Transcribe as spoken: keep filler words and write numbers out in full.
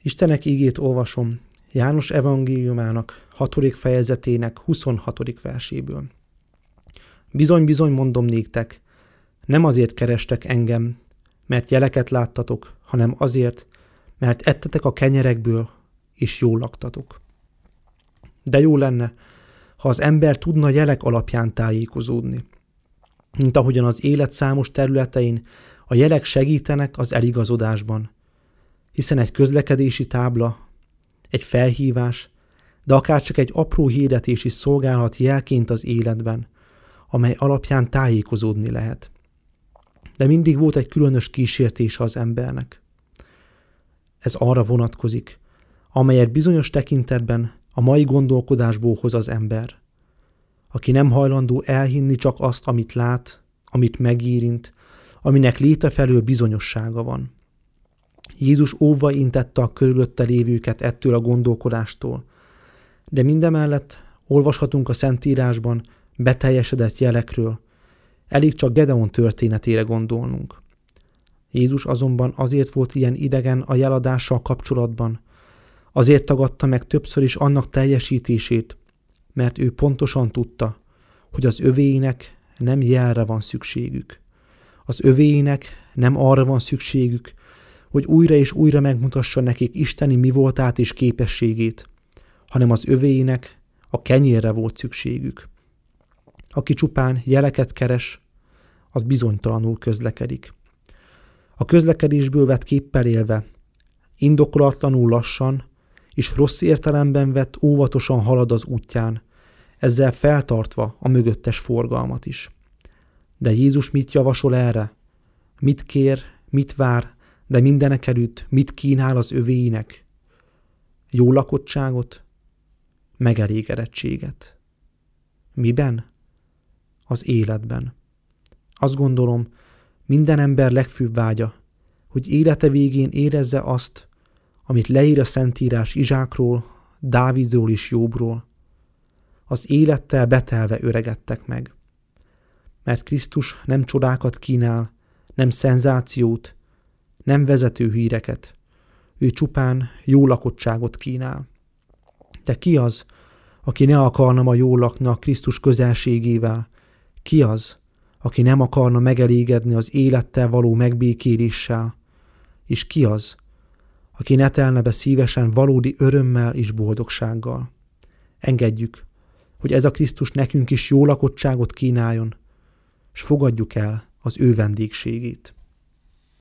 Istenek ígét olvasom János evangéliumának hatodik fejezetének huszonhatodik verséből. Bizony-bizony mondom néktek, nem azért kerestek engem, mert jeleket láttatok, hanem azért, mert ettetek a kenyerekből, és jól laktatok. De jó lenne, ha az ember tudna jelek alapján tájékozódni. Mint ahogyan az élet számos területein a jelek segítenek az eligazodásban, hiszen egy közlekedési tábla, egy felhívás, de akár csak egy apró hirdetés is szolgálhat jelként az életben, amely alapján tájékozódni lehet. De mindig volt egy különös kísértése az embernek. Ez arra vonatkozik, amelyet bizonyos tekintetben a mai gondolkodásból hoz az ember, aki nem hajlandó elhinni csak azt, amit lát, amit megérint, aminek léte felől bizonyossága van. Jézus óvva intette a körülötte lévőket ettől a gondolkodástól, de mindemellett olvashatunk a Szentírásban beteljesedett jelekről, elég csak Gedeon történetére gondolnunk. Jézus azonban azért volt ilyen idegen a jeladással kapcsolatban, azért tagadta meg többször is annak teljesítését, mert ő pontosan tudta, hogy az övéinek nem jelre van szükségük. Az övéinek nem arra van szükségük, hogy újra és újra megmutassa nekik isteni mi voltát és képességét, hanem az övéinek a kenyérre volt szükségük. Aki csupán jeleket keres, az bizonytalanul közlekedik. A közlekedésből vett képpel élve, indokolatlanul lassan és rossz értelemben vett óvatosan halad az útján, ezzel feltartva a mögöttes forgalmat is. De Jézus mit javasol erre? Mit kér, mit vár, de mindenekelőtt mit kínál az övéinek? Jó lakottságot, megelégedettséget. Miben? Az életben. Azt gondolom, minden ember legfőbb vágya, hogy élete végén érezze azt, amit leír a Szentírás Izsákról, Dávidról és Jobbról. Az élettel betelve öregedtek meg. Mert Krisztus nem csodákat kínál, nem szenzációt, nem vezető híreket. Ő csupán jó lakottságot kínál. De ki az, aki ne akarna ma jól lakni a Krisztus közelségével? Ki az, aki nem akarna megelégedni az élettel való megbékéléssel? És ki az, aki ne telne be szívesen valódi örömmel és boldogsággal? Engedjük, hogy ez a Krisztus nekünk is jó lakottságot kínáljon, s fogadjuk el az ő vendégségét.